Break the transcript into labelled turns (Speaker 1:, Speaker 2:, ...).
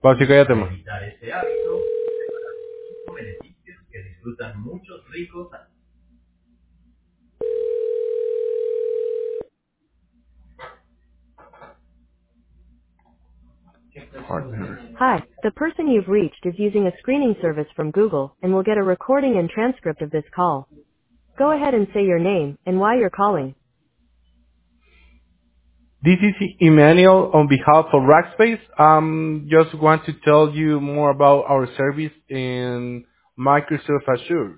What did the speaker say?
Speaker 1: Básico ya tema. Partner.
Speaker 2: Hi, the person you've reached is using a screening service from Google and will get a recording and transcript of this call. Go ahead and say your name and why you're calling.
Speaker 1: This is Emmanuel on behalf of Rackspace. Just want to tell you more about our service in Microsoft Azure.